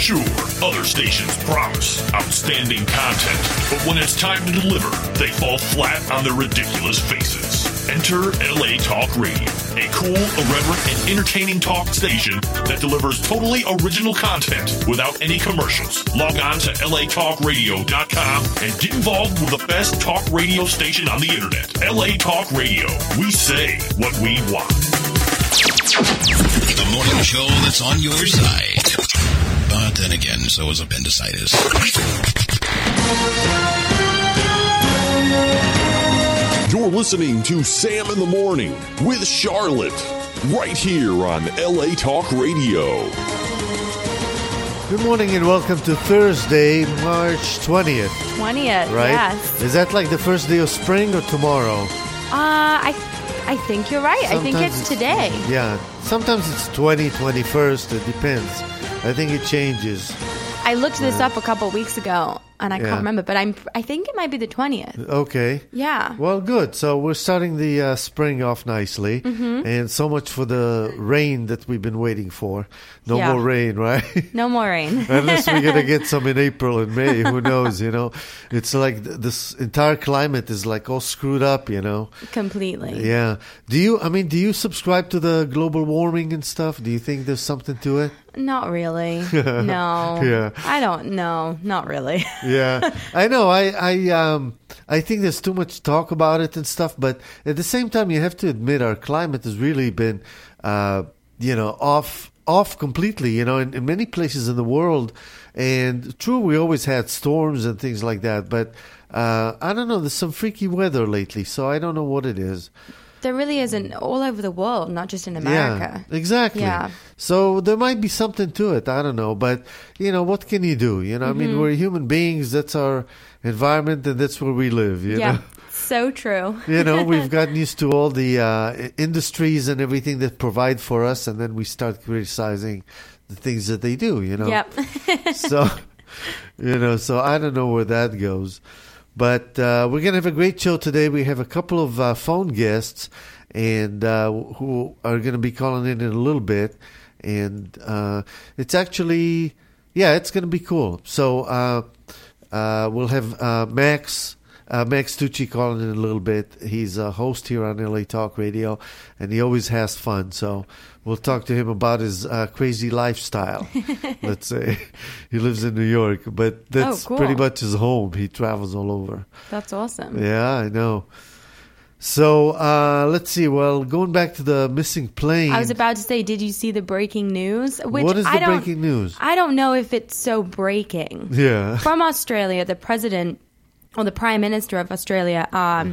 Sure, other stations promise outstanding content, but when it's time to deliver, they fall flat on their ridiculous faces. Enter LA Talk Radio, a cool, irreverent, and entertaining talk station that delivers totally original content without any commercials. Log on to latalkradio.com and get involved with the best talk radio station on the internet. LA Talk Radio. We say what we want. The morning show that's on your side. But then again, so is appendicitis. You're listening to Sam in the Morning with Charlotte, right here on LA Talk Radio. Good morning and welcome to Thursday, March 20th. 20th, right? Yes. Is that like the first day of spring or tomorrow? I think you're right. I think it's today. Yeah. Sometimes it's 21st. It depends. I think it changes. I looked this up a couple weeks ago, and I can't remember, but I think it might be the 20th. Okay. Yeah. Well, good. So we're starting the spring off nicely, and so much for the rain that we've been waiting for. No more rain, right? No more rain. Unless we're going to get some in April and May. Who knows, you know? It's like this entire climate is like all screwed up, you know? Completely. Yeah. Do you subscribe to the global warming and stuff? Do you think there's something to it? Not really. No. Yeah. I don't know. Not really. Yeah. I know. I think there's too much talk about it and stuff, but at the same time, you have to admit our climate has really been, off completely, you know, in many places in the world. And true, we always had storms and things like that, but I don't know. There's some freaky weather lately, so I don't know what it is. There really isn't all over the world, not just in America. Yeah, exactly. Yeah. So there might be something to it. I don't know. But, you know, what can you do? You know, I mean, we're human beings. That's our environment and that's where we live, you know? So true. You know, we've gotten used to all the industries and everything that provide for us, and then we start criticizing the things that they do, you know? Yep. So, you know, so I don't know where that goes. But we're going to have a great show today. We have a couple of phone guests and who are going to be calling in a little bit. And it's actually, it's going to be cool. So we'll have Max Tucci calling in a little bit. He's a host here on LA Talk Radio, and he always has fun. So we'll talk to him about his crazy lifestyle. Let's say he lives in New York, but that's pretty much his home. He travels all over. That's awesome. Yeah, I know. So let's see. Well, going back to the missing plane. I was about to say, did you see the breaking news? What is the breaking news? I don't know if it's so breaking. Yeah. From Australia, the president or the Prime Minister of Australia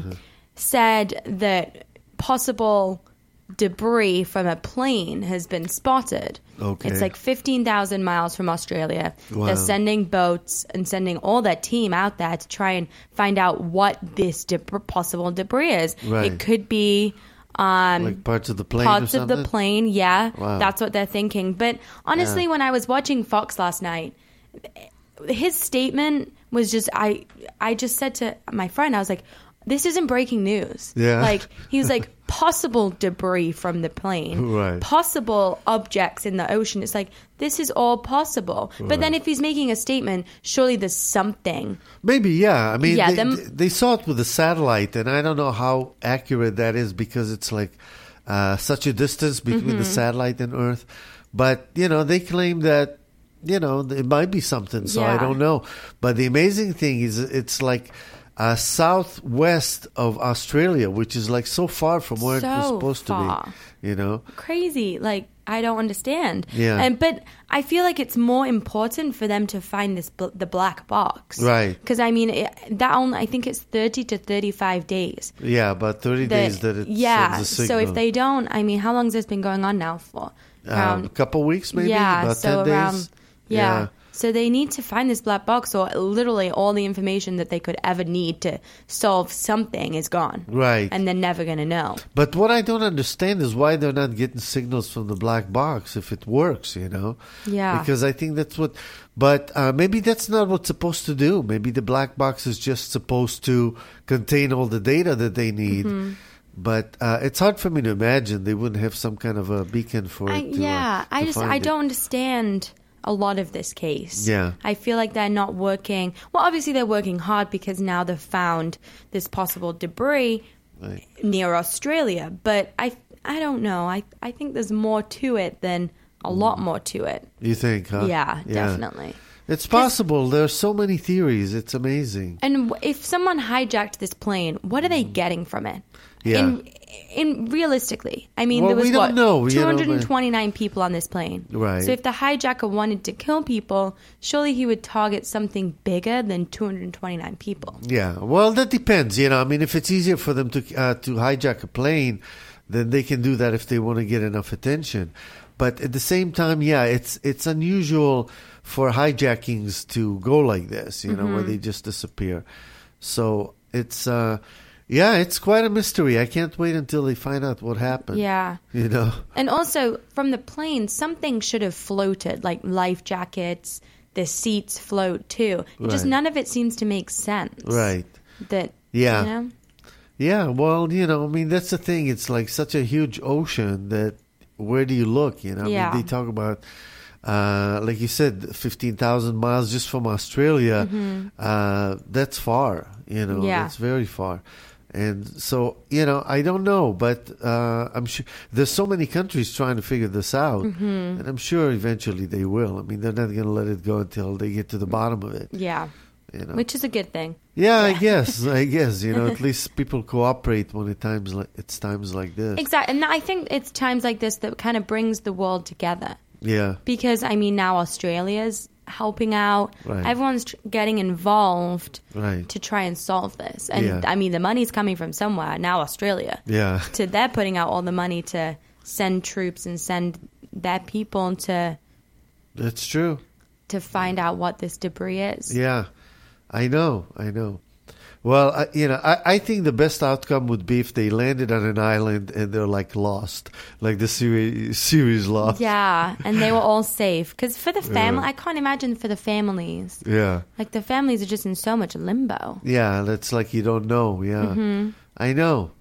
said that possible debris from a plane has been spotted. Okay. It's like 15,000 miles from Australia. Wow. They're sending boats and sending all their team out there to try and find out what this possible debris is. Right. It could be like parts of the plane parts or of the something? plane, yeah. Wow. That's what they're thinking. But honestly, when I was watching Fox last night, his statement was just, I just said to my friend, I was like, this isn't breaking news. Yeah. Like, he was like, possible debris from the plane, Right. possible objects in the ocean. It's like, this is all possible. But then if he's making a statement, surely there's something. Maybe, yeah. I mean, Yeah, they saw it with a satellite, and I don't know how accurate that is because it's like such a distance between the satellite and Earth. But, you know, they claim that, you know, it might be something, so I Yeah. don't know. But the amazing thing is it's like southwest of Australia, which is like so far from where it was So supposed far. to be, you know? Crazy. Like, I don't understand. Yeah. But I feel like it's more important for them to find the black box. Right. Because, I mean, I think it's 30 to 35 days. Yeah, about 30 days that it sends a signal. So if they don't, I mean, how long has this been going on now for? a couple weeks maybe? Yeah, about so 10 around, days? yeah. So they need to find this black box, or literally all the information that they could ever need to solve something is gone. Right. And they're never going to know. But what I don't understand is why they're not getting signals from the black box if it works, you know? Yeah. Because I think that's what... But maybe that's not what's supposed to do. Maybe the black box is just supposed to contain all the data that they need. Mm-hmm. But it's hard for me to imagine they wouldn't have some kind of a beacon for it. I don't understand. a lot of this case. Yeah. I feel like they're not working. Well, obviously they're working hard because now they've found this possible debris Right. near Australia. But I don't know. I think there's more to it than a lot more to it. You think, huh? Yeah, definitely. It's possible. There's so many theories. It's amazing. And if someone hijacked this plane, what are they getting from it? Yeah. In realistically, I mean, Well, there was we don't know, 229 people on this plane. Right. So if the hijacker wanted to kill people, surely he would target something bigger than 229 people. Yeah. Well, that depends. I mean, if it's easier for them to hijack a plane, then they can do that if they want to get enough attention. But at the same time, yeah, it's unusual for hijackings to go like this, where they just disappear. So it's it's quite a mystery. I can't wait until they find out what happened. Yeah. And also, from the plane, something should have floated, like life jackets, the seats float too. Just Right. none of it seems to make sense. Right. That, Yeah. Yeah, well, I mean, that's the thing. It's like such a huge ocean that where do you look? I mean, they talk about, like you said, 15,000 miles just from Australia. That's far, that's very far. And so, I don't know, but I'm sure there's so many countries trying to figure this out. And I'm sure eventually they will. I mean, they're not going to let it go until they get to the bottom of it. Yeah. Which is a good thing. Yeah, I guess, at least people cooperate when it's times like this. Exactly. And I think it's times like this that kind of brings the world together. Yeah. Because, I mean, now Australia's helping out. Right. Everyone's getting involved Right. to try and solve this. And, Yeah. I mean, the money's coming from somewhere. Now Australia. Yeah. They're putting out all the money to send troops and send their people to That's true. find out what this debris is. Yeah. I know. Well, I think the best outcome would be if they landed on an island and they're like lost, like the series Lost. Yeah, and they were all safe. Because for the family, I can't imagine for the families. Yeah. Like, the families are just in so much limbo. Yeah, that's like you don't know. Yeah. I know.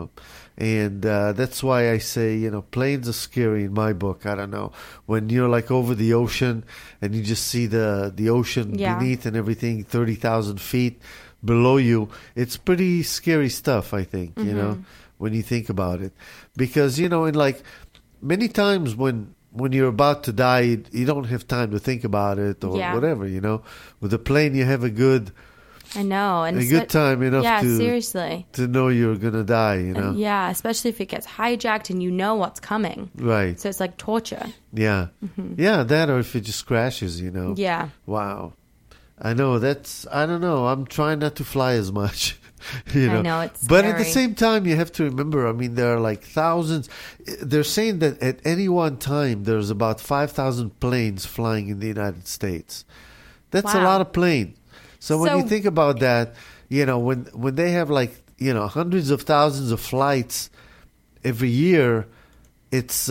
And that's why I say, planes are scary in my book. I don't know. When you're like over the ocean and you just see the ocean beneath and everything, 30,000 feet below you, it's pretty scary stuff, I think, when you think about it. Because, in like many times when you're about to die, you don't have time to think about it or whatever, With a plane, you have a good... I know. And a good time enough seriously. to know you're going to die, And yeah, especially if it gets hijacked and you know what's coming. Right. So it's like torture. Yeah. Yeah, that or if it just crashes, Yeah. Wow. I know, I don't know. I'm trying not to fly as much. I know, it's But at the scary. same time, you have to remember, I mean, there are like thousands. They're saying that at any one time, there's about 5,000 planes flying in the United States. That's a Wow. lot of planes. So when So- you think about that, when they have like, hundreds of thousands of flights every year, it's,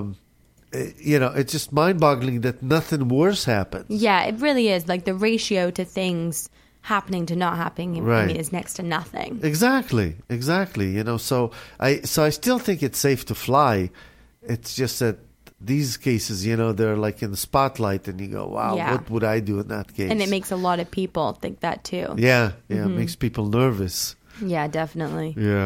it's just mind-boggling that nothing worse happens. Yeah, it really is. Like, the ratio to things happening to not happening, I Right. mean, is next to nothing. Exactly. So I still think it's safe to fly. It's just that these cases, they're like in the spotlight, and you go, "Wow, Yeah. what would I do in that case?" And it makes a lot of people think that too. it makes people nervous. Yeah, definitely. Yeah.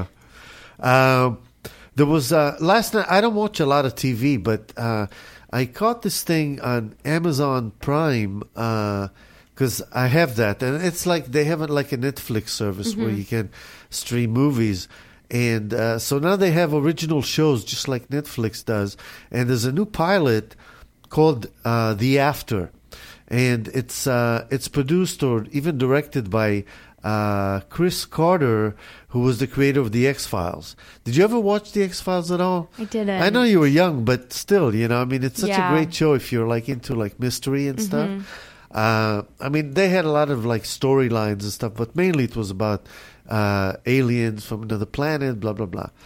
There was last night. I don't watch a lot of TV, but I caught this thing on Amazon Prime because I have that, and it's like they have it like a Netflix service where you can stream movies. And so now they have original shows just like Netflix does. And there's a new pilot called The After. And it's produced or even directed by Chris Carter, who was the creator of The X-Files. Did you ever watch The X-Files at all? I didn't. I know you were young, but still, I mean, it's such Yeah. a great show if you're like into like mystery and stuff. I mean, they had a lot of like storylines and stuff, but mainly it was about aliens from another planet, blah, blah, blah.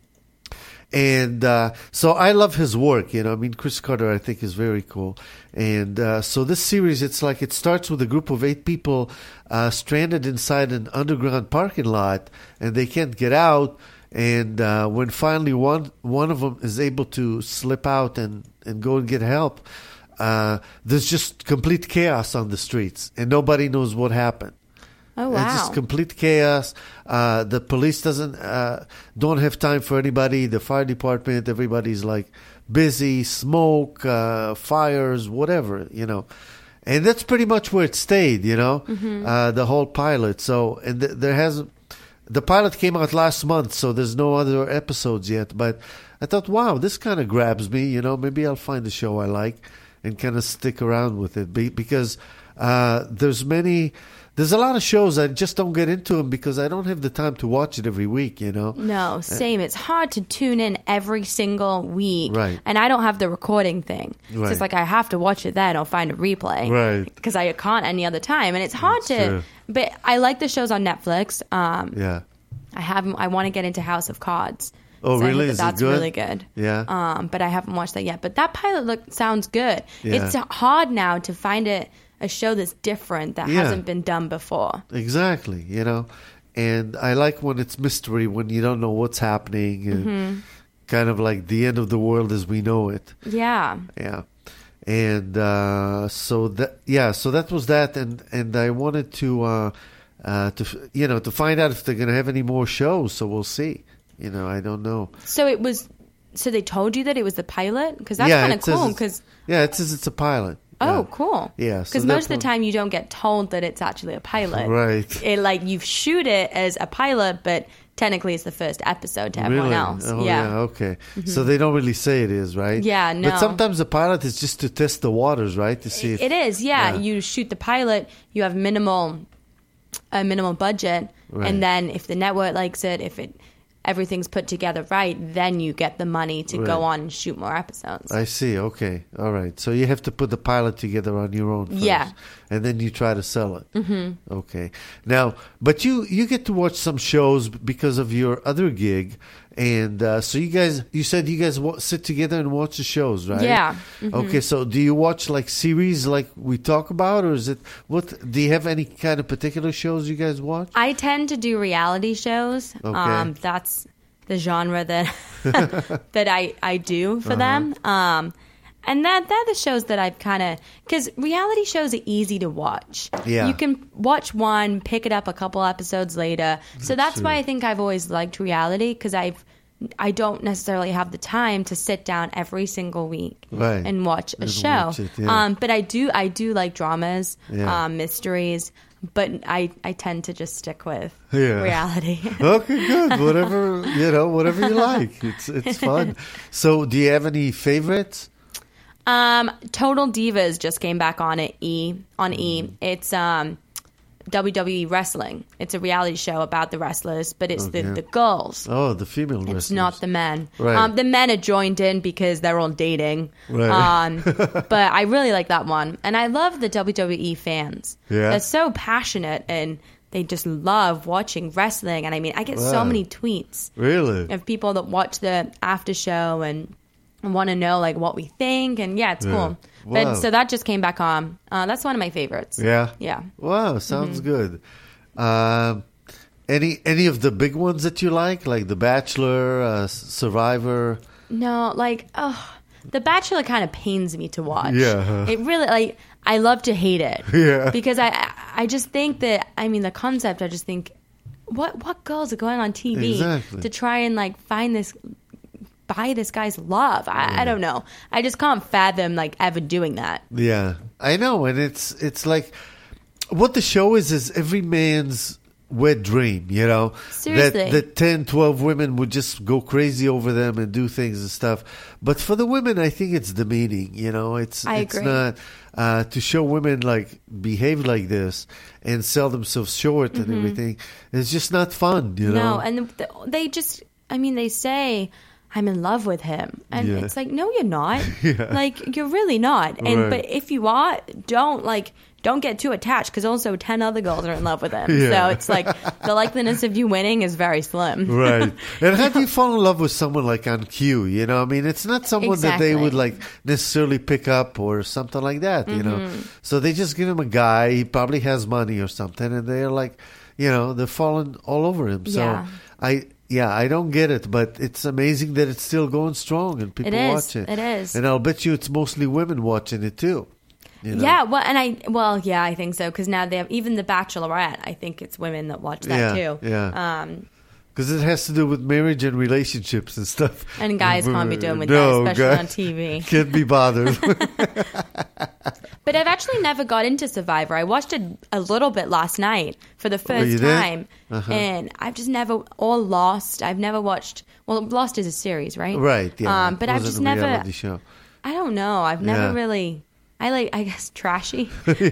And so I love his work, I mean, Chris Carter, I think, is very cool. And so this series, it's like it starts with a group of 8 people stranded inside an underground parking lot, and they can't get out. And when finally one of them is able to slip out and go and get help, there's just complete chaos on the streets, and nobody knows what happened. Oh, wow. It's just complete chaos. The police don't have time for anybody. The fire department, everybody's like busy, smoke, fires, whatever, And that's pretty much where it stayed, the whole pilot. So, and the pilot came out last month, so there's no other episodes yet. But I thought, wow, this kind of grabs me, maybe I'll find a show I like and kind of stick around with it. Because there's a lot of shows I just don't get into them because I don't have the time to watch it every week, No, same. It's hard to tune in every single week. Right. And I don't have the recording thing. Right. So it's like I have to watch it then or find a replay. Right. Because I can't any other time. And it's hard That's true. But I like the shows on Netflix. Yeah. I want to get into House of Cards. Oh, So I really? heard Is it that's good? really good. Yeah. But I haven't watched that yet. But that pilot sounds good. Yeah. It's hard now to find a show that's different that Yeah. hasn't been done before. Exactly, And I like when it's mystery, when you don't know what's happening, and kind of like the end of the world as we know it. Yeah. Yeah. And so that was that, and I wanted to find out if they're going to have any more shows. So we'll see. I don't know. So they told you that it was the pilot? Because that's kind of it says cool. it's- Because it says it's a pilot. oh, Yeah. cool. Yeah, so Because most of the that's time you don't get told that it's actually a pilot. Right. You shoot it as a pilot, but technically it's the first episode to everyone Really? else. Oh, yeah. okay. So they don't really say it is, right? Yeah, no. But sometimes the pilot is just to test the waters, right? To see if It is, yeah. Yeah. You shoot the pilot, you have a minimal budget, Right. and then if the network likes it, if everything's put together right, then you get the money to go Right. on and shoot more episodes. I see. Okay. All right. So you have to put the pilot together on your own first. Yeah. And then you try to sell it. Mm-hmm. Okay. Now, but you get to watch some shows because of your other gig. And so you said you guys sit together and watch the shows, right? Yeah. Mm-hmm. Okay. So do you watch like series like we talk about, or is it do you have any kind of particular shows you guys watch? I tend to do reality shows. Okay. That's the genre that that I do for them. And they're the shows that I've kind of... Because reality shows are easy to watch. Yeah. You can watch one, pick it up a couple episodes later. So that's true. why I think I've always liked reality, because I don't necessarily have the time to sit down every single week Right. and watch a And show. watch it, yeah. But I do like dramas, Yeah. mysteries, but I tend to just stick with Yeah. reality. Okay, good. Whatever you like. It's fun. So, do you have any favorites? Total Divas just came back on E. It's WWE wrestling. It's a reality show about the wrestlers, but it's Okay. the girls. Oh, the female wrestlers. It's not the men. Right. The men are joined in because they're all dating. Right. But I really like that one. And I love the WWE fans. Yeah. They're so passionate and they just love watching wrestling. And I mean, I get so Wow. many tweets Really? of people that watch the after show and want to know like what we think. And yeah, it's cool. Wow. But so that just came back on. That's one of my favorites. Yeah. Yeah. Wow, sounds good. Any of the big ones that you like The Bachelor, Survivor? No, The Bachelor kind of pains me to watch. Yeah. It really, I love to hate it. Yeah. Because I just think that, the concept, I just think, what girls are going on TV Exactly. to try and, buy this guy's love? I don't know. I just can't fathom, ever doing that. Yeah, I know, and it's like what the show is every man's wet dream, Seriously. that 10, 12 women would just go crazy over them and do things and stuff. But for the women, I think it's demeaning, it's I it's agree. not to show women behave like this and sell themselves short and everything. It's just not fun, No, and they just, they say, I'm in love with him. And Yeah. it's like, no, you're not. Yeah. You're really not. And Right. But if you are, don't get too attached, because also 10 other girls are in love with him. Yeah. So it's the likeliness of you winning is very slim. Right. And how do you fall in love with someone on Q? It's not someone that they would necessarily pick up or something like that, So they just give him a guy, he probably has money or something, and they're they're falling all over him. So Yeah. I don't get it, but it's amazing that it's still going strong and people watch it. It is. And I'll bet you it's mostly women watching it too. You know? Yeah, I think so, because now they have even The Bachelorette. I think it's women that watch that too. Yeah. Because it has to do with marriage and relationships and stuff. And guys can't be doing with that, especially on TV. Can't be bothered. But I've actually never got into Survivor. I watched it a little bit last night for the first time. And I've just never, or Lost. I've never watched, Lost is a series, right? Right, yeah. But I've just never, I don't know. I've never really... I guess, trashy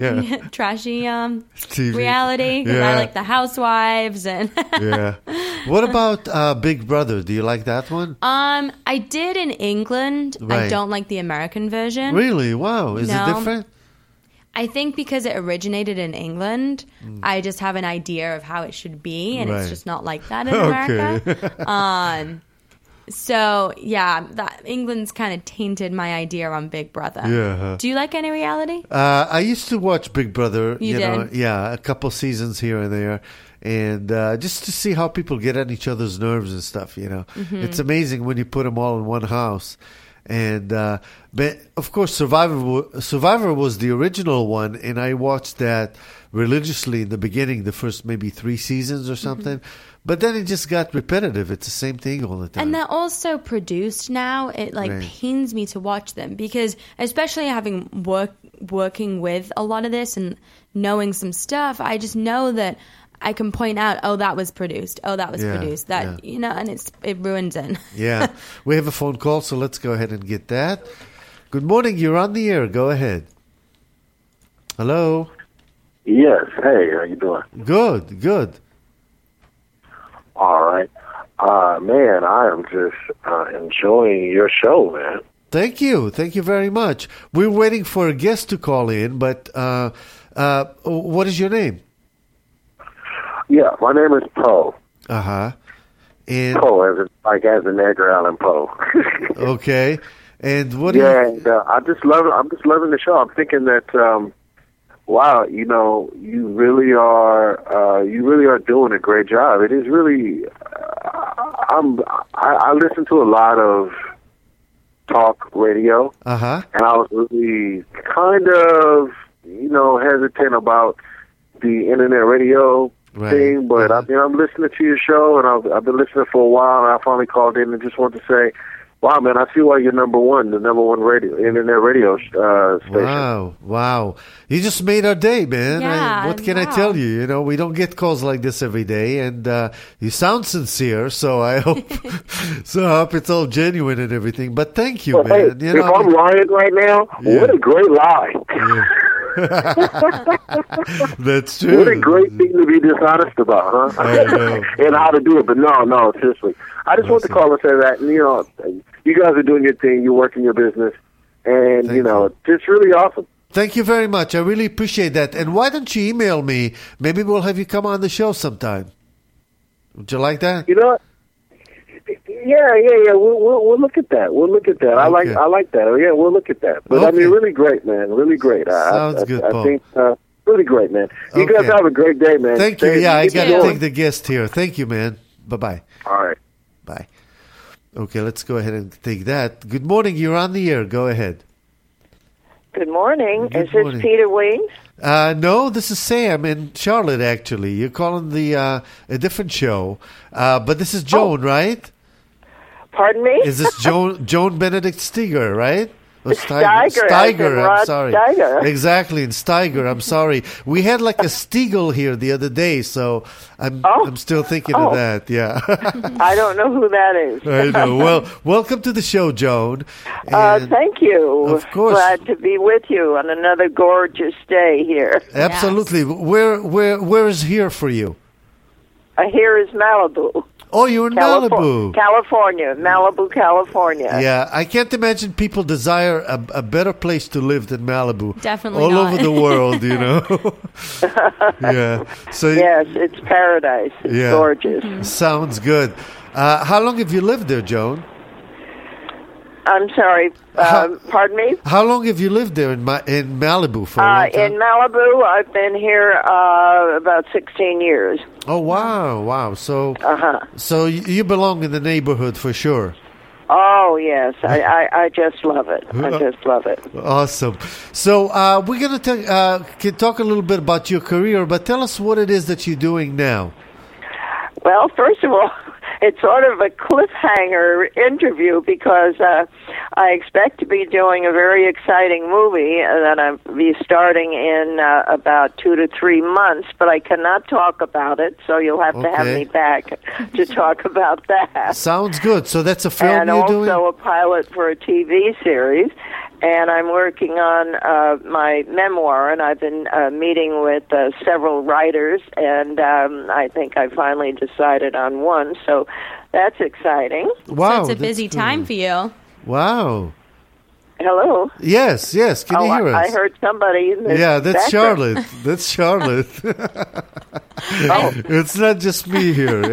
TV. reality. Yeah. I like The Housewives and Yeah. What about Big Brother? Do you like that one? I did in England. Right. I don't like the American version. Really? Wow. Is it No. different? I think because it originated in England, I just have an idea of how it should be, and it's just not like that in America. So, yeah, England's kind of tainted my idea on Big Brother. Yeah. Do you like any reality? I used to watch Big Brother. You did? A couple seasons here and there. And just to see how people get on each other's nerves and stuff, It's amazing when you put them all in one house. And but of course, Survivor was the original one, and I watched that religiously in the beginning, the first maybe 3 seasons or something. But then it just got repetitive. It's the same thing all the time. And they're also produced now. It pains me to watch them because, especially having working with a lot of this and knowing some stuff, I just know that I can point out, that was produced. That was produced. That and it ruins it. Yeah, we have a phone call, so let's go ahead and get that. Good morning. You're on the air. Go ahead. Hello. Yes. Hey, how you doing? Good. All right. Man, I am just enjoying your show, man. Thank you very much. We're waiting for a guest to call in, but what is your name? Yeah, my name is Poe. And Poe, as in Edgar Allan Poe. Okay. And what? And I'm just loving the show. I'm thinking that, wow, you really are doing a great job. It is really. I listen to a lot of talk radio, and I was really kind of, hesitant about the internet radio thing, but I'm listening to your show, and I've been listening for a while, and I finally called in and just wanted to say, wow, man, I see why you're the number one internet radio station. Wow. You just made our day, man. Yeah, what can I tell you? We don't get calls like this every day, and you sound sincere, so I hope it's all genuine and everything. But thank you, man. Hey, if I'm lying right now, what a great lie. Yeah. That's true. What a great thing to be dishonest about, huh? I know. And how to do it. But no, seriously. I just want to call and say that, you guys are doing your thing, you're working your business, and, it's really awesome. Thank you very much. I really appreciate that. And why don't you email me? Maybe we'll have you come on the show sometime. Would you like that? You know what? Yeah. We'll look at that. Okay. I like that. Yeah, we'll look at that. But Okay. really great, man. Really great. Sounds good, Paul. I think really great, man. You guys have a great day, man. Thank you. Yeah, I got to too. take the guest here. Thank you, man. Bye-bye. All right. Bye. Okay, let's go ahead and take that. Good morning. You're on the air. Go ahead. Good morning. Good Is morning. this Peter Weems? No, this is Sam in Charlotte, actually. You're calling a different show. But this is Joan, right? Pardon me? Is this Joan Benedict Steiger, right? Or Steiger, as in I'm Rod sorry. Steiger. Exactly, and Steiger. I'm sorry. We had like a Stiegel here the other day, so I'm still thinking of that. Yeah. I don't know who that is. I know. Well, welcome to the show, Joan. And thank you. Of course. Glad to be with you on another gorgeous day here. Absolutely. Where is here for you? Here is Malibu. Oh, you're in Malibu. California. Malibu, California. Yeah, I can't imagine people desire a better place to live than Malibu. Definitely all not. over the world, Yeah. So Yes, it's paradise. It's gorgeous. Sounds good. How long have you lived there, Joan? I'm sorry. Pardon me? How long have you lived there in Malibu for? In Malibu, I've been here about 16 years. Oh, wow. So, so you belong in the neighborhood for sure. Oh, yes. I just love it. I just love it. Awesome. So we're going to talk a little bit about your career, but tell us what it is that you're doing now. Well, first of all, it's sort of a cliffhanger interview because I expect to be doing a very exciting movie that I'll be starting in about 2 to 3 months, but I cannot talk about it, so you'll have to have me back to talk about that. Sounds good. So that's a film you're doing? And also a pilot for a TV series. And I'm working on my memoir, and I've been meeting with several writers, and I think I finally decided on one, so that's exciting. Wow. So it's a busy time for you. Wow. Hello? Yes. Can you hear us? I heard somebody in the that's Charlotte. That's Charlotte. It's not just me here,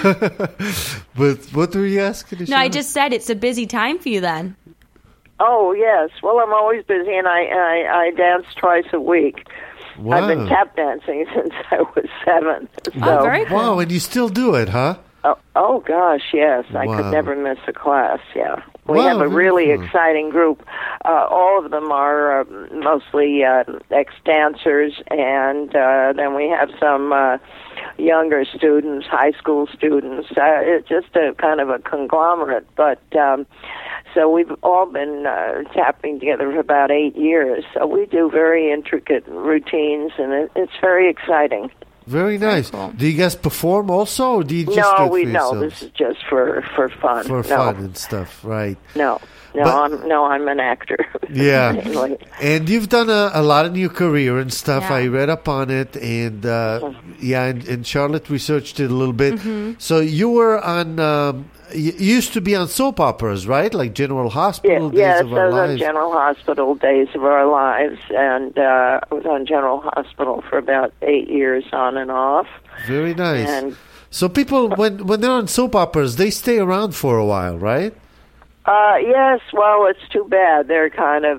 But what were you asking? No, I just said it's a busy time for you then. Oh, yes. Well, I'm always busy, and I dance twice a week. Wow. I've been tap dancing since I was 7. So. Very cool. Wow, and you still do it, huh? Oh gosh, yes. I could never miss a class, We have a really exciting group. All of them are mostly ex-dancers, and then we have some younger students, high school students. It's just a kind of a conglomerate, but so we've all been tapping together for about 8 years. So we do very intricate routines, and it's very exciting. Very nice. Cool. Do you guys perform also, or do you just do it for yourselves? This is just for fun. For fun and stuff, right? I'm an actor. Yeah, and you've done a lot in your career and stuff. Yeah. I read up on it, and and Charlotte researched it a little bit. Mm-hmm. So you were on. You used to be on soap operas, right? Like General Hospital, Days of Our Lives. Yes, General Hospital, Days of Our Lives, and I was on General Hospital for about 8 years on and off. Very nice. And so people, when they're on soap operas, they stay around for a while, right? Yes, well, it's too bad. They're kind of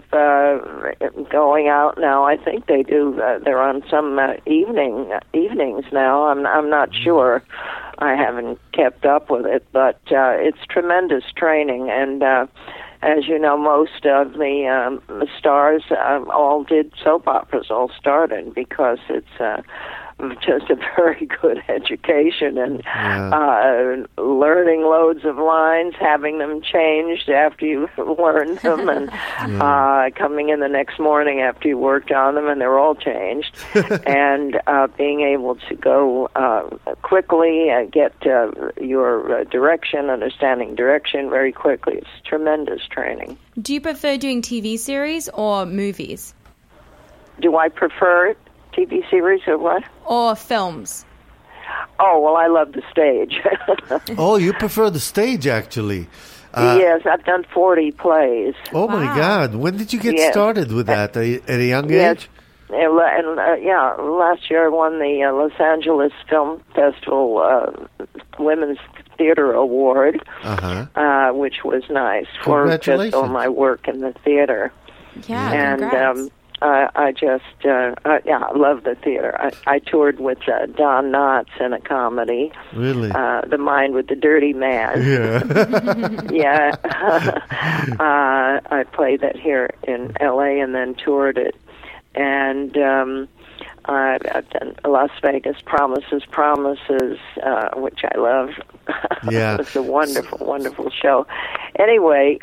going out now. I think they do. They're on some evenings now. I'm not sure. I haven't kept up with it, but it's tremendous training. And as you know, most of the stars all did soap operas, all started because it's just a very good education and learning loads of lines, having them changed after you learned them, and coming in the next morning after you worked on them and they're all changed, and being able to go quickly and get your direction, understanding direction very quickly. It's tremendous training. Do you prefer doing TV series or movies? Do I prefer TV series or what? Or films. Oh, well, I love the stage. Oh, you prefer the stage, actually. Yes, I've done 40 plays. Oh, my God. When did you get started with that? At a young age? And last year I won the Los Angeles Film Festival Women's Theater Award, which was nice for just all my work in the theater. Yeah, and congrats. I just, I love the theater. I toured with Don Knotts in a comedy. Really? The Mind with the Dirty Man. Yeah. I played that here in L.A. and then toured it. And I've done Las Vegas Promises, which I love. Yeah. It's a wonderful, wonderful show. Anyway,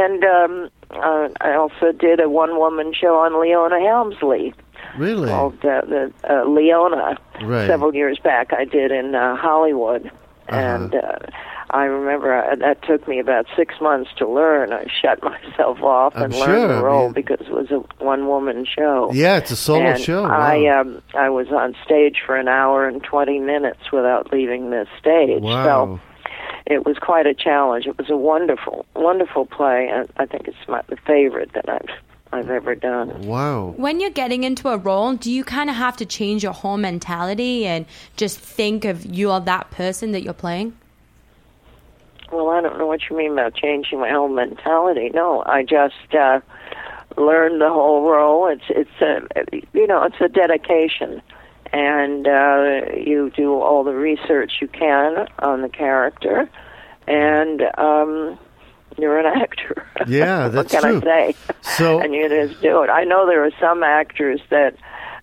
I also did a one-woman show on Leona Helmsley. Really? Called the Leona. Right. Several years back I did in Hollywood. And I remember that took me about 6 months to learn. I shut myself off and learned the role because it was a one-woman show. Yeah, it's a solo show. Wow. I was on stage for an hour and 20 minutes without leaving the stage. Wow. So it was quite a challenge. It was a wonderful, wonderful play, and I think it's my favorite that I've ever done. Wow. When you're getting into a role, do you kind of have to change your whole mentality and just think of you are that person that you're playing? Well, I don't know what you mean about changing my whole mentality. No, I just learned the whole role. It's a dedication, and you do all the research you can on the character, and you're an actor. Yeah, that's what can true. I say? So, and you just do it. I know there are some actors that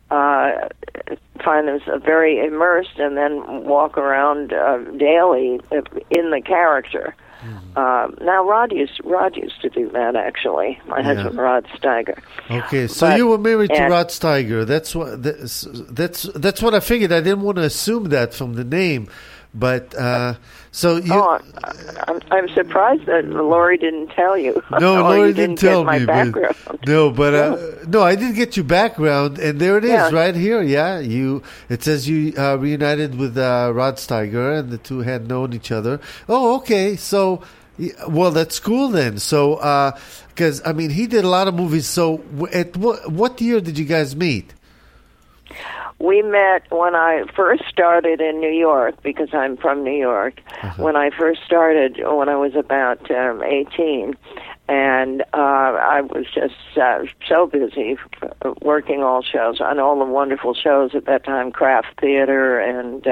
find themselves very immersed and then walk around daily in the character. Now, Rod used to do that, actually. My husband, Rod Steiger. Okay, so you were married to Rod Steiger. That's what I figured. I didn't want to assume that from the name, but so you. Oh, I'm surprised that Lori didn't tell you. No, Lori didn't tell me. But, no, I did get your background, and there it is, right here. Yeah, it says you reunited with Rod Steiger, and the two had known each other. Oh, okay, so. Well, that's cool then. So, because I mean, he did a lot of movies. So, at what year did you guys meet? We met when I first started in New York, because I'm from New York. Uh-huh. When I first started, when I was about 18, and I was just so busy working all shows, on all the wonderful shows at that time, Kraft Theater and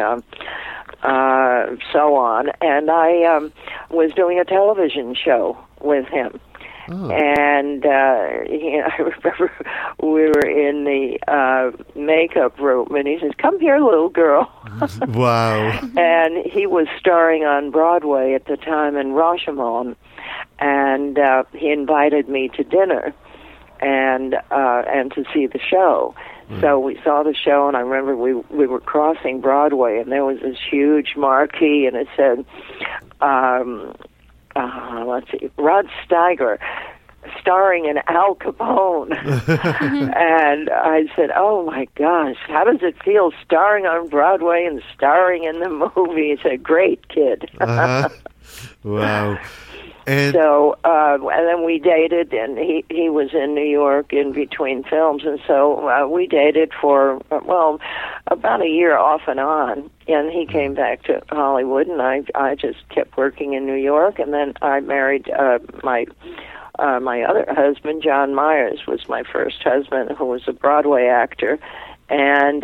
so on. And I was doing a television show with him. Oh. And I remember we were in the makeup room, and he says, "Come here, little girl." Wow. And he was starring on Broadway at the time in Rashomon, and he invited me to dinner and to see the show. So we saw the show, and I remember we were crossing Broadway, and there was this huge marquee, and it said, let's see, Rod Steiger, starring in Al Capone. And I said, oh my gosh, how does it feel starring on Broadway and starring in the movie? It's a great kid. Wow. And then we dated, and he was in New York in between films, and so we dated for, about a year off and on, and he came back to Hollywood, and I just kept working in New York, and then I married my other husband, John Myers, was my first husband, who was a Broadway actor, and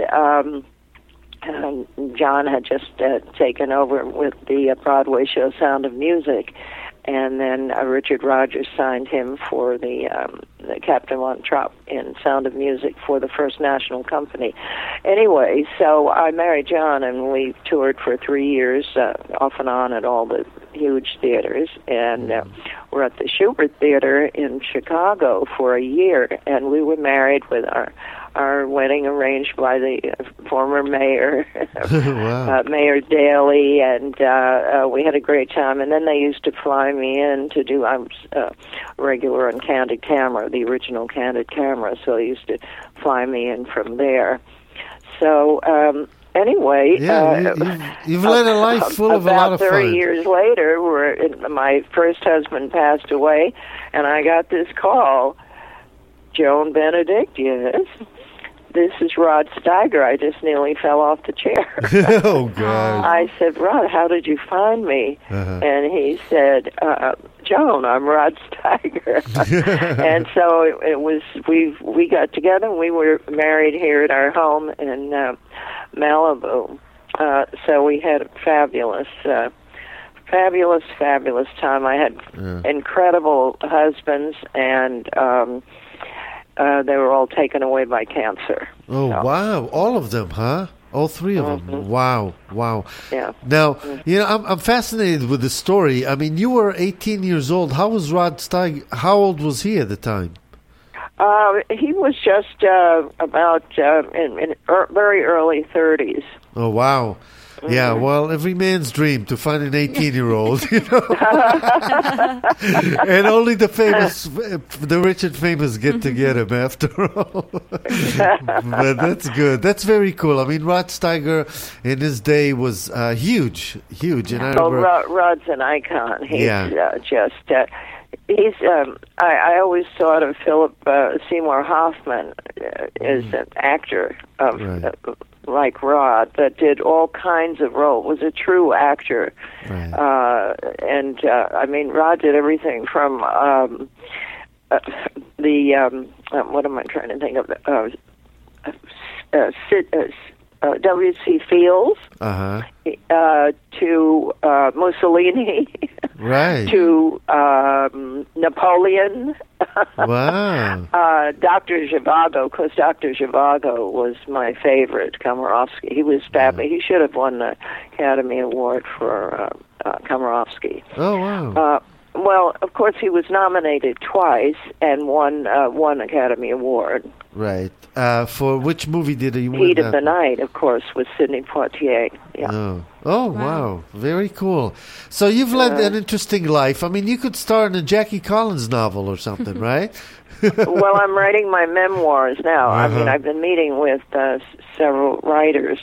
John had just taken over with the Broadway show Sound of Music. And then Richard Rodgers signed him for the Captain Von Trapp in Sound of Music for the First National Company. Anyway, so I married John, and we toured for 3 years, off and on at all the huge theaters. And we're at the Schubert Theater in Chicago for a year, and we were married with our wedding arranged by the former mayor, Mayor Daley, and we had a great time. And then they used to fly me in to do, I was regular on Candid Camera, the original Candid Camera, so they used to fly me in from there. So anyway, you've led a life full of a lot of fun. About 30 years later, my first husband passed away, and I got this call, Joan Benedict, yes. This is Rod Steiger. I just nearly fell off the chair. Oh, God. I said, Rod, how did you find me? Uh-huh. And he said, Joan, I'm Rod Steiger. And so it was, we got together, and we were married here at our home in Malibu. So we had a fabulous time. I had incredible husbands, and they were all taken away by cancer. Oh, so. Wow. All of them, huh? All three of them. Wow. Yeah. Now, I'm fascinated with the story. I mean, you were 18 years old. How was Rod Steiger? How old was he at the time? He was just about in very early 30s. Oh, wow. Yeah, well, every man's dream to find an 18-year-old, and only the rich and famous get to get him after all. But that's good. That's very cool. I mean, Rod Steiger in his day was huge. And Rod's an icon. He's I always thought of Philip Seymour Hoffman as an actor of like Rod, that did all kinds of roles, was a true actor. Right. I mean, Rod did everything from what am I trying to think of? W.C. Fields, to Mussolini, right, to Napoleon. Wow. Dr. Zhivago, because Dr. Zhivago was my favorite, Komarovsky. He was fabulous. He should have won the Academy Award for Komarovsky. Oh, wow. Well, of course, he was nominated twice and won one Academy Award. Right. For which movie did he win? Heat of the Night, of course, with Sidney Poitier. Yeah. Oh, wow. Very cool. So you've led an interesting life. I mean, you could star in a Jackie Collins novel or something, right? Well, I'm writing my memoirs now. I mean, I've been meeting with several writers.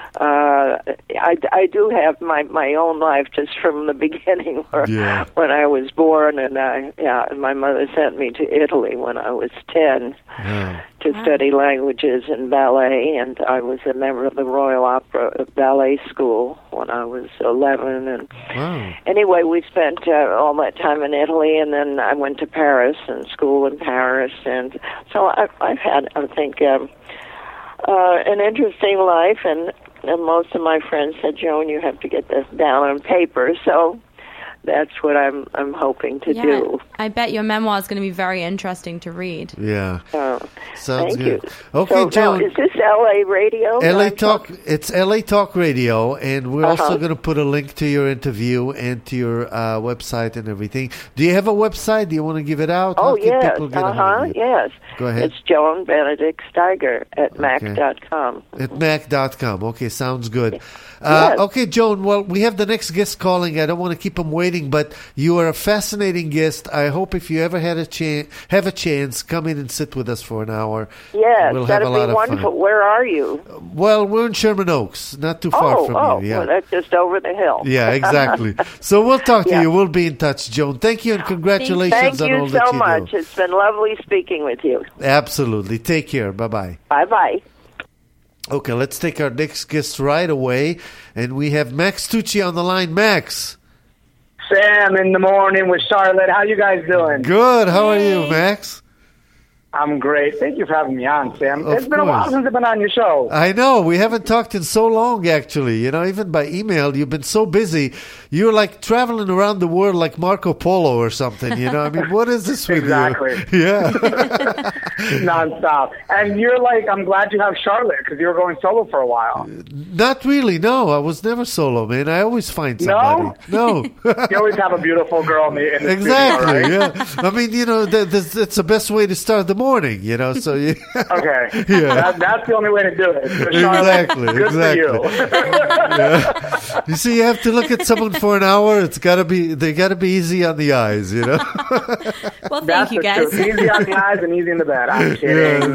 I do have my own life just from the beginning, when I was born, and my mother sent me to Italy when I was 10 to study languages and ballet, and I was a member of the Royal Opera Ballet School when I was 11. And anyway, we spent all that time in Italy, and then I went to Paris and school in Paris, and so I've had, I think, an interesting life, and most of my friends said, Joan, you have to get this down on paper. So that's what I'm hoping to do. I bet your memoir is going to be very interesting to read. Yeah. Sounds thank good. You. Okay, so, Joan. Now, is this LA Radio? LA Talk. It's LA Talk Radio, and we're also going to put a link to your interview and to your website and everything. Do you have a website? Do you want to give it out? Oh, yes. Yes. Go ahead. It's Joan Benedict Steiger at Mac.com. At Mac.com. Okay, sounds good. Yes. Okay, Joan, well, we have the next guest calling. I don't want to keep him waiting, but you are a fascinating guest. I hope if you ever have a chance, come in and sit with us for an hour. Yes, we'll that'd have a lot be wonderful. Of fun. Where are you? Well, we're in Sherman Oaks, not too far from you. Yeah. Well, that's just over the hill. Yeah, exactly. So we'll talk to you. We'll be in touch, Joan. Thank you and congratulations on all that you do. Thank you so much. It's been lovely speaking with you. Absolutely. Take care. Bye-bye. Bye-bye. Okay, let's take our next guest right away. And we have Max Tucci on the line. Max. Sam in the morning with Charlotte. How you guys doing? Good. How are you, Max? I'm great. Thank you for having me on, Sam. It's been a while since I've been on your show. I know. We haven't talked in so long, actually. You know, even by email, you've been so busy. You're like traveling around the world like Marco Polo or something, you know? I mean, what is this with you? Yeah. Nonstop. And you're like, I'm glad you have Charlotte because you were going solo for a while. Not really, no. I was never solo, man. I always find somebody. No? You always have a beautiful girl in the exactly, studio, right? Yeah. I mean, you know, it's the best way to start the morning, you know, so you... Okay. Yeah. That's the only way to do it. So exactly. Good for you. Yeah. You see, you have to look at someone for an hour. They got to be easy on the eyes, you know? Well, thank you, guys. Easy on the eyes and easy in the bed. I'm kidding.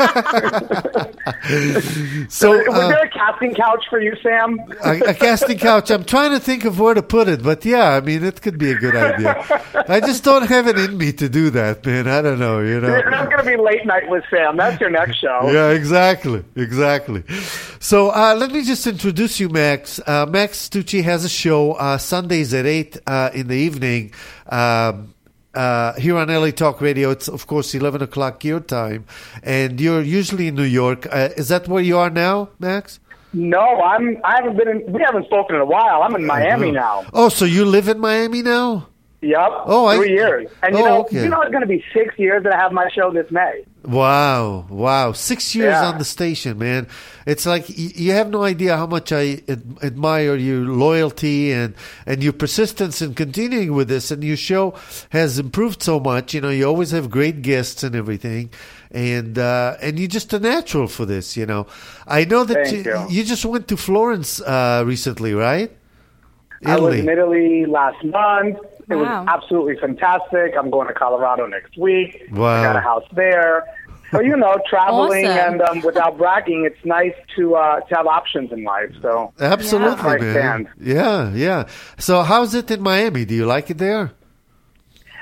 Yeah. So was there a casting couch for you, Sam? A casting couch. I'm trying to think of where to put it, but yeah, I mean, it could be a good idea. I just don't have it in me to do that, man. I don't know, you know. You're not going to be late night with Sam. That's your next show. Yeah, exactly. So let me just introduce you, Max. Max Tucci has a show Sundays at 8 in the evening here on LA Talk Radio. It's, of course, 11 o'clock your time, and you're usually in New York. Is that where you are now, Max? No, we haven't spoken in a while. I'm in Miami now. Oh, so you live in Miami now? Yep. 3 years. And you know it's going to be 6 years that I have my show this May. Wow. 6 years on the station, man. It's like you have no idea how much I admire your loyalty and your persistence in continuing with this. And your show has improved so much. You know, you always have great guests and everything. And you're just a natural for this, you know. I know that you just went to Florence recently, right? Italy. I was in Italy last month. It was absolutely fantastic. I'm going to Colorado next week. Wow. I got a house there. So, you know, traveling and without bragging, it's nice to have options in life. So absolutely, man. Yeah. So how's it in Miami? Do you like it there?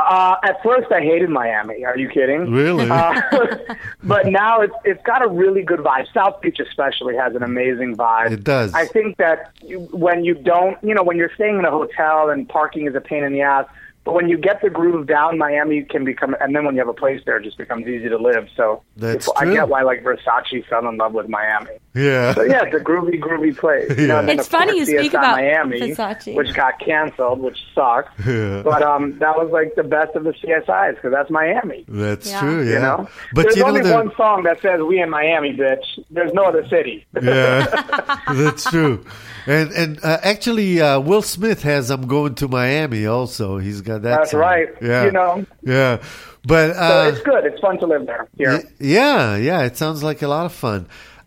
At first, I hated Miami. Are you kidding? Really? But now it's got a really good vibe. South Beach especially has an amazing vibe. It does. I think that when you don't, when you're staying in a hotel and parking is a pain in the ass, but when you get the groove down, Miami can become, and then when you have a place there, it just becomes easy to live. So I get why Versace fell in love with Miami. Yeah. So yeah, it's a groovy place. Yeah. It's funny you speak about Miami, Versace, which got canceled, which sucks. Yeah. But that was like the best of the CSIs because that's Miami. That's true. Yeah. But there's only one song that says "We in Miami, bitch." There's no other city. Yeah, that's true. And actually, Will Smith has "I'm Going to Miami" also. He's got that. That's song. right. Yeah. Yeah. But so it's good. It's fun to live there. Here. Yeah. It sounds like a lot of fun.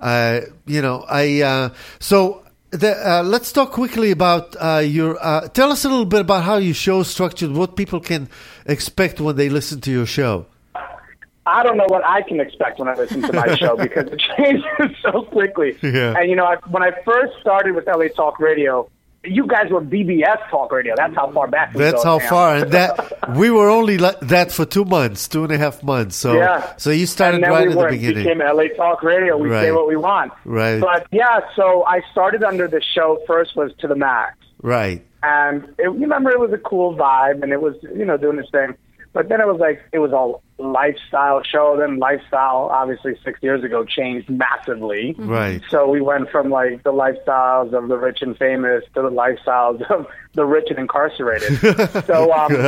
Let's talk quickly about your. Tell us a little bit about how your show is structured. What people can expect when they listen to your show. I don't know what I can expect when I listen to my show because it changes so quickly. Yeah. And when I first started with LA Talk Radio, you guys were BBS Talk Radio. That's how far back we go. That's how far. And that we were only that for 2.5 months. So you started right at the beginning. Became LA Talk Radio. We say what we want. Right. But so I started under the show first was To the Max. Right. And remember it was a cool vibe and it was, doing this thing. But then it was all lifestyle show. Then lifestyle, obviously 6 years ago, changed massively. Right. So we went from like the lifestyles of the rich and famous to the lifestyles of the rich and incarcerated. So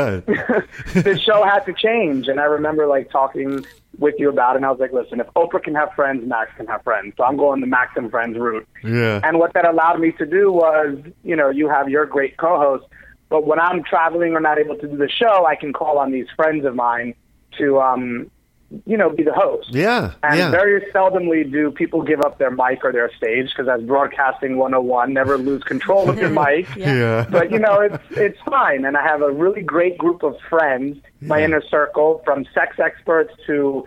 the show had to change. And I remember like talking with you about it. And I was like, listen, if Oprah can have friends, Max can have friends. So I'm going the Max and Friends route. Yeah. And what that allowed me to do was, you have your great co-host. But when I'm traveling or not able to do the show, I can call on these friends of mine to, be the host. Yeah. And very seldomly do people give up their mic or their stage because that's broadcasting 101. Never lose control of your mic. Yeah. But, it's fine. And I have a really great group of friends, my inner circle, from sex experts to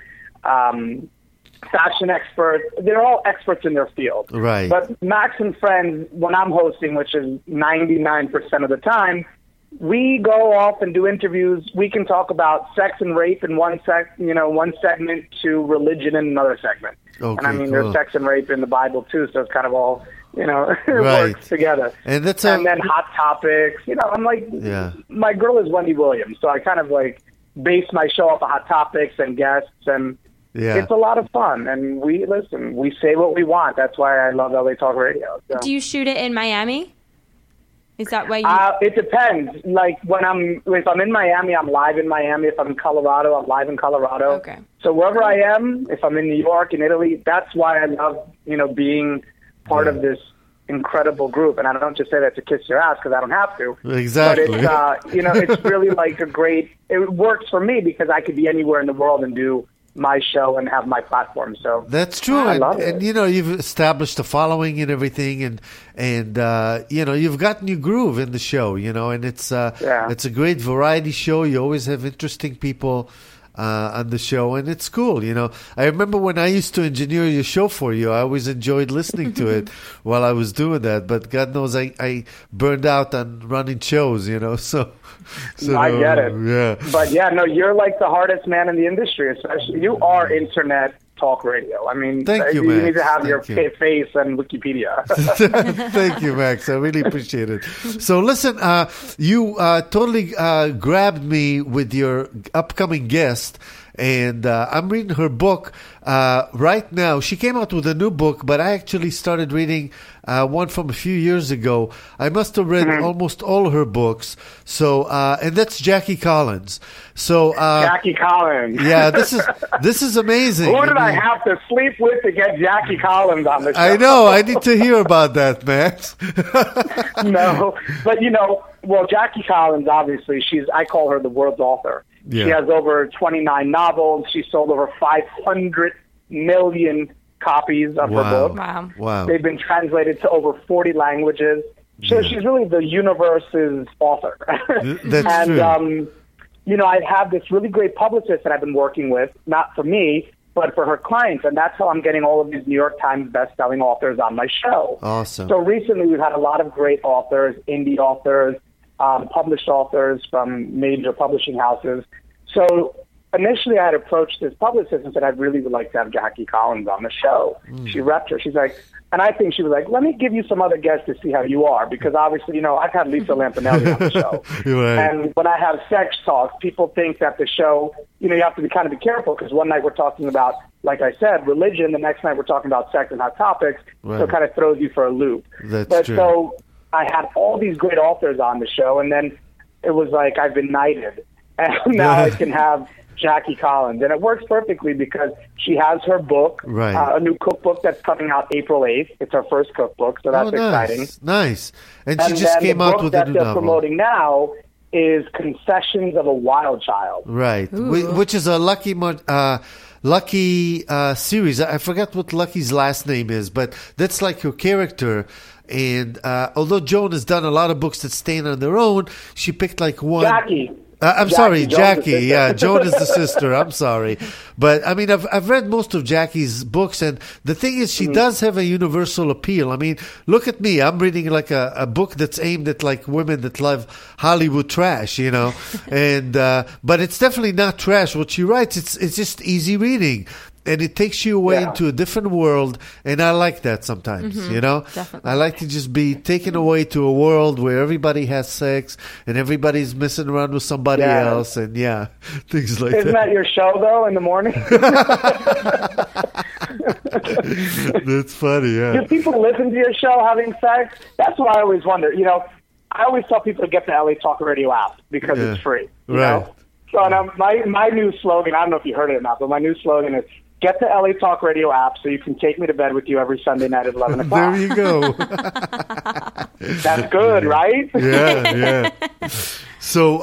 fashion experts. They're all experts in their field. Right. But Max and Friends, when I'm hosting, which is 99% of the time, we go off and do interviews. We can talk about sex and rape in one segment to religion in another segment. Okay, and I mean, there's sex and rape in the Bible too, so it's kind of all, it works together. And then hot topics. I'm like, my girl is Wendy Williams, so I kind of like base my show off of hot topics and guests, and it's a lot of fun. And we say what we want. That's why I love LA Talk Radio. So. Do you shoot it in Miami? Is that why you? It depends. Like if I'm in Miami, I'm live in Miami. If I'm in Colorado, I'm live in Colorado. Okay. So wherever I am, if I'm in New York, in Italy, that's why I love, being part of this incredible group. And I don't just say that to kiss your ass because I don't have to. Exactly. But it's, it's really like it works for me because I could be anywhere in the world and do my show and have my platform. So that's true. I love it. And you've established a following and everything, and you've gotten your groove in the show, and it's a great variety show. You always have interesting people on the show, and it's cool. I remember when I used to engineer your show for you, I always enjoyed listening to it while I was doing that, but God knows I burned out on running shows, so I get it. Yeah. But you're like the hardest man in the industry, especially. You are internet talk radio. I mean, Thank you, you Max. need to have Thank your face and Wikipedia. Thank you, Max. I really appreciate it. So listen, you totally grabbed me with your upcoming guest, and I'm reading her book right now. She came out with a new book, but I actually started reading one from a few years ago. I must have read almost all her books. So, and that's Jackie Collins. So, Jackie Collins. Yeah, this is amazing. Who did I have to sleep with to get Jackie Collins on the show? I know. I need to hear about that, Max. No, but Jackie Collins, obviously, I call her the world's author. Yeah. She has over 29 novels. She sold over 500 million copies of her book. Wow. They've been translated to over 40 languages. So she's really the universe's author. That's true. I have this really great publicist that I've been working with, not for me, but for her clients. And that's how I'm getting all of these New York Times best-selling authors on my show. Awesome. So recently we've had a lot of great authors, indie authors, published authors from major publishing houses. So initially I had approached this publicist and said, I really would like to have Jackie Collins on the show. She repped her. She's like, and I think she was like, let me give you some other guests to see how you are. Because obviously, I've had Lisa Lampanelli on the show. Right. And when I have sex talks, people think that the show, you have to be kind of be careful because one night we're talking about, like I said, religion. The next night we're talking about sex and hot topics. Right. So it kind of throws you for a loop. That's true. So I had all these great authors on the show. And then it was like I've been knighted. And now I can have Jackie Collins. And it works perfectly because she has her book, a new cookbook that's coming out April 8th. It's her first cookbook, so that's exciting. Nice. And she just came out with a new novel. The book that they're promoting now is Confessions of a Wild Child. Right, which is a Lucky series. I forgot what Lucky's last name is, but that's like her character. And although Joan has done a lot of books that stand on their own, she picked like one. Jackie. Sorry, Jackie. Yeah, Joan is the sister. I'm sorry. But, I mean, I've read most of Jackie's books, and the thing is, she does have a universal appeal. I mean, look at me. I'm reading like a book that's aimed at like women that love Hollywood trash, and, but it's definitely not trash. What she writes, it's just easy reading. And it takes you away into a different world, and I like that sometimes, Definitely. I like to just be taken away to a world where everybody has sex, and everybody's messing around with somebody else, and things like that. Isn't that your show, though, in the morning? That's funny, yeah. Do people listen to your show having sex? That's what I always wonder. I always tell people to get the LA Talk Radio app because it's free. You know? So my new slogan, I don't know if you heard it or not, but my new slogan is, get the LA Talk Radio app so you can take me to bed with you every Sunday night at 11 o'clock. There you go. That's good, right? Yeah. So,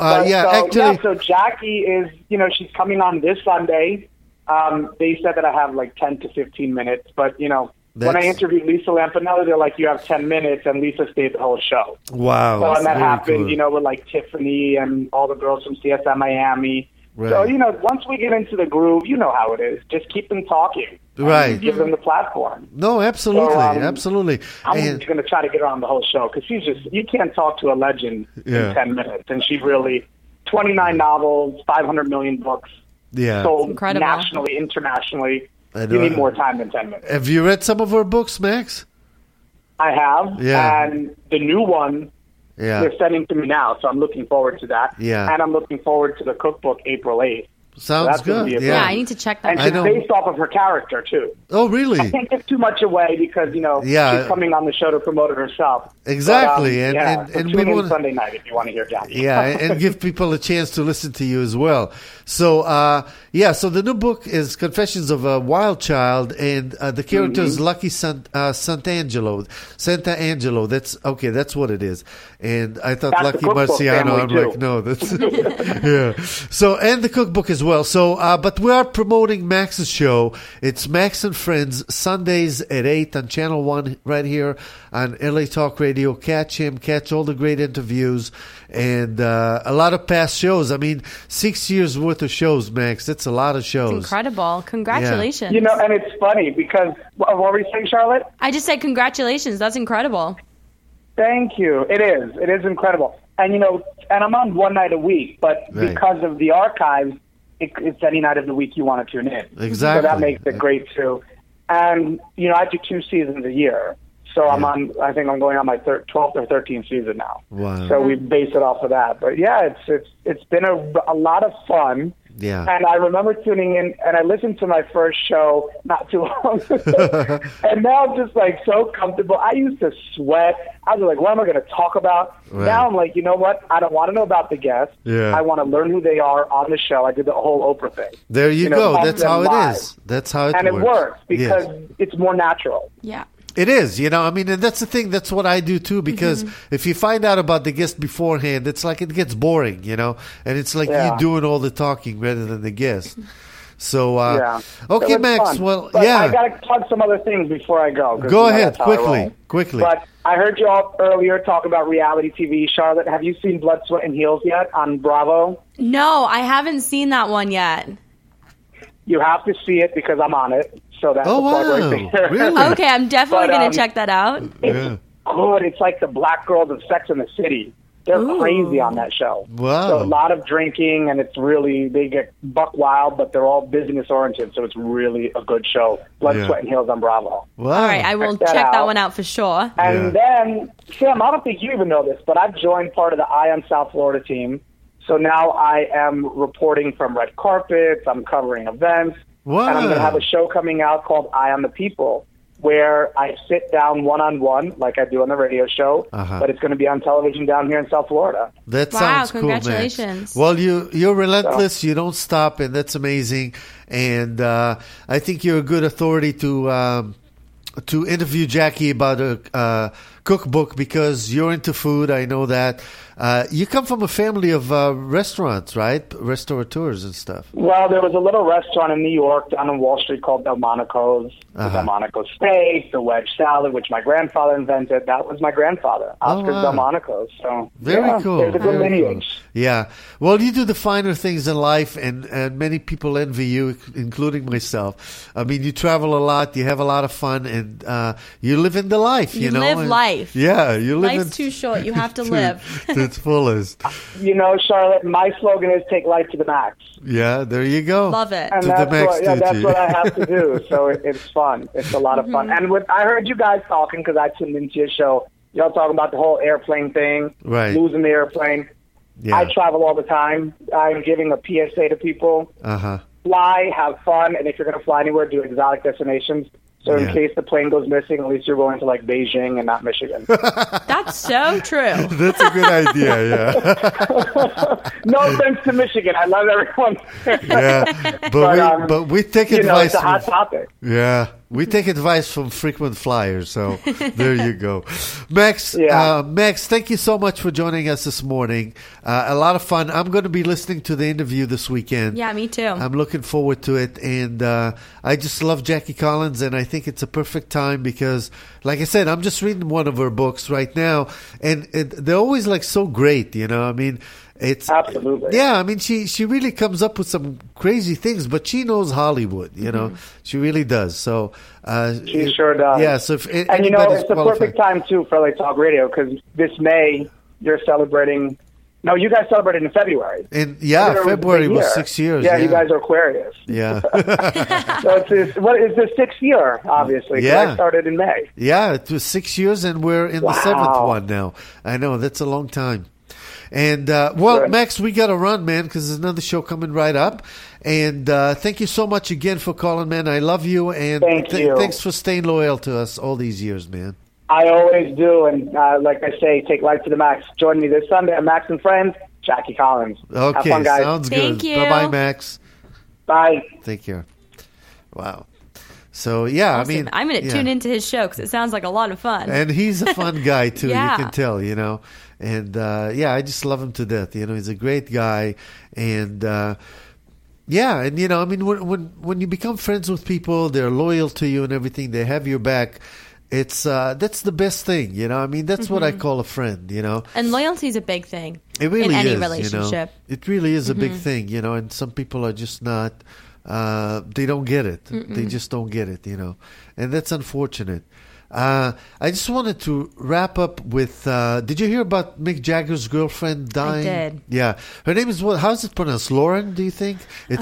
So Jackie is, she's coming on this Sunday. They said that I have like 10 to 15 minutes, but, when I interviewed Lisa Lampanelli, they're like, you have 10 minutes, and Lisa stayed the whole show. Wow. So when that happened, with like Tiffany and all the girls from CSI Miami. Right. So, once we get into the groove, you know how it is. Just keep them talking. Right. Give them the platform. No, absolutely. Absolutely. I'm going to try to get her on the whole show because you can't talk to a legend in 10 minutes. And she really, 29 novels, 500 million books. Yeah. Sold nationally, internationally. You need more time than 10 minutes. Have you read some of her books, Max? I have. Yeah. And the new one, they're sending to me now, so I'm looking forward to that. Yeah. And I'm looking forward to the cookbook April 8th. Sounds good. Yeah, I need to check that. And she's based off of her character, too. Oh, really? I can't give too much away because, she's coming on the show to promote it herself. Exactly. But, and tune in Sunday night if you want to hear Jackie. Yeah, and give people a chance to listen to you as well. So, so the new book is Confessions of a Wild Child, and the character is Lucky Santangelo. That's what it is. And I thought that's Lucky Marciano. I'm like, no, that's... yeah. So, and the cookbook as well. So, but we are promoting Max's show. It's Max and Friends, Sundays at 8 on Channel 1 right here on LA Talk Radio. Catch him, catch all the great interviews, and a lot of past shows. I mean, 6 years worth of shows, Max. That's a lot of shows. It's incredible. Congratulations. Yeah. And it's funny because, what were you saying, Charlotte? I just said congratulations. That's incredible. Thank you. It is. It is incredible. And, and I'm on one night a week, but because of the archives, it's any night of the week you want to tune in. Exactly. So that makes it great, too. And, I do 2 seasons a year. So I think I'm going on my 12th or 13th season now. Wow. So we base it off of that. But, it's been a lot of fun. Yeah. And I remember tuning in, and I listened to my first show not too long ago. And now I'm just, so comfortable. I used to sweat. I was like, what am I going to talk about? Right. Now I'm like, you know what? I don't want to know about the guests. Yeah. I want to learn who they are on the show. I did the whole Oprah thing. There you go. That's how it is. That's how it works. And it works because it's more natural. Yeah. It is, and that's the thing. That's what I do too, because if you find out about the guest beforehand, it's like it gets boring, and it's like you doing all the talking rather than the guest. So, okay, so Max. Fun. Well, but I got to plug some other things before I go. Go ahead, quickly. But I heard you all earlier talk about reality TV. Charlotte, have you seen Blood, Sweat, and Heels yet on Bravo? No, I haven't seen that one yet. You have to see it because I'm on it. So that's the plug right there. Really? Okay, I'm definitely going to check that out. It's good. It's like the Black Girls of Sex in the City. They're crazy on that show. Wow. So a lot of drinking, and they get buck wild, but they're all business oriented, so it's really a good show. Blood, Sweat, and Heels on Bravo. Wow. All right, I will check that one out for sure. And then, Sam, I don't think you even know this, but I've joined part of the Eye on South Florida team. So now I am reporting from red carpets, I'm covering events, and I'm going to have a show coming out called Eye on the People, where I sit down one-on-one like I do on the radio show, but it's going to be on television down here in South Florida. That sounds cool, man. Congratulations. Well, you're relentless. You don't stop, and that's amazing. And I think you're a good authority to interview Jackie about a cookbook because you're into food. I know that. You come from a family of restaurants, right? Restaurateurs and stuff. Well, there was a little restaurant in New York down on Wall Street called Delmonico's. The Delmonico's steak, the wedge salad, which my grandfather invented. That was my grandfather, Oscar Delmonico's. So very cool. There's a good lineage. Cool. Yeah. Well, you do the finer things in life, and many people envy you, including myself. I mean, you travel a lot, you have a lot of fun, and you live in the life, you know? Live life. Yeah. You live Life's too short. You have to live. To its fullest. You know, Charlotte, my slogan is take life to the max. Yeah, there you go. Love it. And that's what I have to do. So it's fun. It's a lot of fun. And I heard you guys talking because I tuned into your show. Y'all talking about the whole airplane thing, losing the airplane. Yeah. I travel all the time. I'm giving a PSA to people. Fly, have fun, and if you're going to fly anywhere, do exotic destinations. So in case the plane goes missing, at least you're going to like Beijing and not Michigan. That's so true. That's a good idea, yeah. No offense to Michigan. I love everyone. Yeah, but we take advice. It's a hot topic. Yeah. We take advice from frequent flyers, so there you go. Max, Max, thank you so much for joining us this morning. A lot of fun. I'm going to be listening to the interview this weekend. Yeah, me too. I'm looking forward to it, and I just love Jackie Collins, and I think it's a perfect time because, like I said, I'm just reading one of her books right now, and they're always like so great, you know. I mean, it's absolutely. Yeah, I mean, she really comes up with some crazy things, but she knows Hollywood, you know. She really does. So she sure does. Yeah. So if and you know, it's the perfect time too for LA Talk Radio because this May you're celebrating. No, you guys celebrated in February. February was 6 years. Yeah, you guys are Aquarius. Yeah. So it's the sixth year, obviously. Yeah. I started in May. Yeah, it was 6 years, and we're in the seventh one now. I know, that's a long time. And, Max, we got to run, man, because there's another show coming right up. And thank you so much again for calling, man. I love you. And thanks for staying loyal to us all these years, man. I always do. And like I say, take life to the max. Join me this Sunday at Max and Friends, Jackie Collins. Okay, have fun, guys. Sounds good. Thank you. Bye-bye, Max. Bye. Take care. Wow. So, yeah, awesome. I mean... I'm going to tune into his show because it sounds like a lot of fun. And he's a fun guy, too. Yeah. You can tell, you know. And, I just love him to death. You know, he's a great guy. And, and, you know, I mean, when you become friends with people, they're loyal to you and everything, they have your back, it's that's the best thing, you know. I mean, that's what I call a friend, you know. And loyalty is a big thing it really in any is, relationship. You know? It really is a big thing, you know, and some people are just not... they don't get it. They just don't get it, you know. And that's unfortunate. I just wanted to wrap up with, did you hear about Mick Jagger's girlfriend dying? I did. Yeah. Her name is, how's it pronounced? Lauren, do you think? It's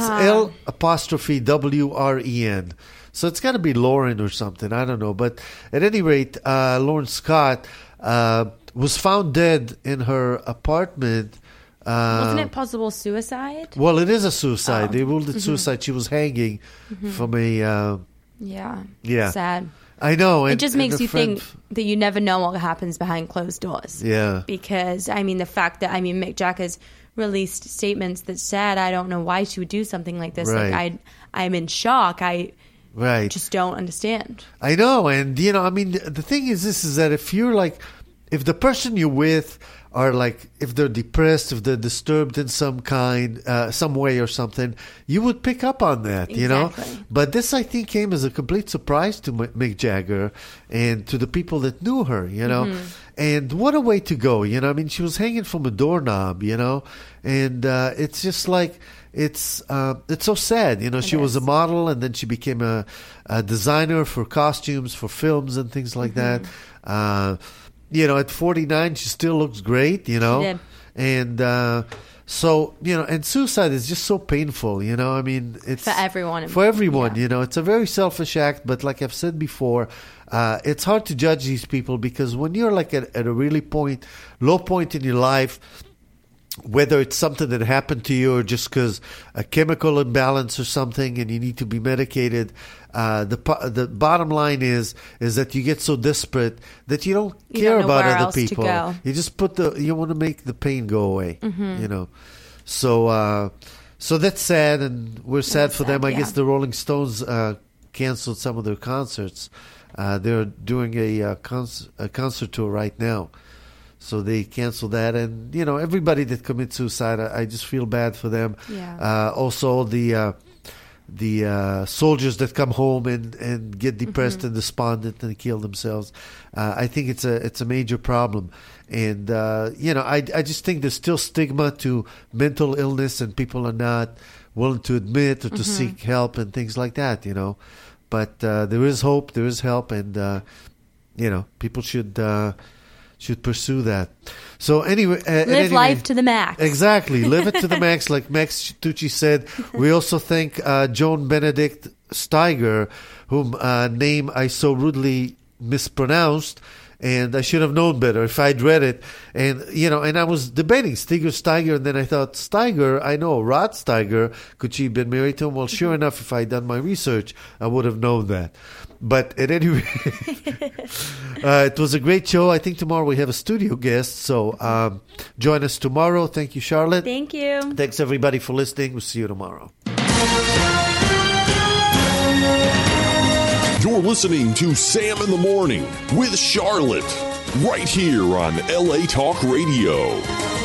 L''WREN. So it's got to be Lauren or something. I don't know. But at any rate, Lauren Scott was found dead in her apartment. Wasn't it possible suicide? Well, it is a suicide. They ruled it suicide. She was hanging from a... Yeah. Sad. I know. It just makes you think that you never know what happens behind closed doors. Yeah. Because, I mean, the fact that, Mick Jagger's released statements that said, I don't know why she would do something like this. Right. Like, I'm in shock. I just don't understand. I know. And, you know, I mean, the thing is that if you're like, if the person you're with are like, if they're depressed, if they're disturbed in some kind, some way or something, you would pick up on that, you know? But this, I think, came as a complete surprise to Mick Jagger and to the people that knew her, you know? And what a way to go, you know? I mean, she was hanging from a doorknob, you know? And it's just like, it's so sad, you know? She was a model, and then she became a designer for costumes, for films and things like that. at 49, she still looks great, She did. And so, and suicide is just so painful, I mean, it's... For everyone. For everyone, it's a very selfish act, but like I've said before, it's hard to judge these people because when you're like at a really low point in your life, whether it's something that happened to you or just because a chemical imbalance or something and you need to be medicated, the bottom line is that you get so desperate that you don't care about other people. You just you want to make the pain go away, So that's sad, and we're sad for them. I guess the Rolling Stones canceled some of their concerts. They're doing a concert tour right now. So they canceled that, and everybody that commits suicide, I just feel bad for them. Yeah. Also, the soldiers that come home and get depressed and despondent and kill themselves. I think it's a major problem, and I just think there's still stigma to mental illness, and people are not willing to admit or to seek help and things like that. But there is hope, there is help, and people should pursue that. So anyway... live life to the max. Exactly. Live it to the max, like Max Tucci said. We also thank Joan Benedict Steiger, whom name I so rudely mispronounced, and I should have known better if I'd read it. And, and I was debating Steiger, and then I thought, Steiger, I know, Rod Steiger, could she have been married to him? Well, sure enough, if I'd done my research, I would have known that. But at any rate, it was a great show. I think tomorrow we have a studio guest, so join us tomorrow. Thank you, Charlotte. Thank you. Thanks, everybody, for listening. We'll see you tomorrow. You're listening to Sam in the Morning with Charlotte, right here on LA Talk Radio.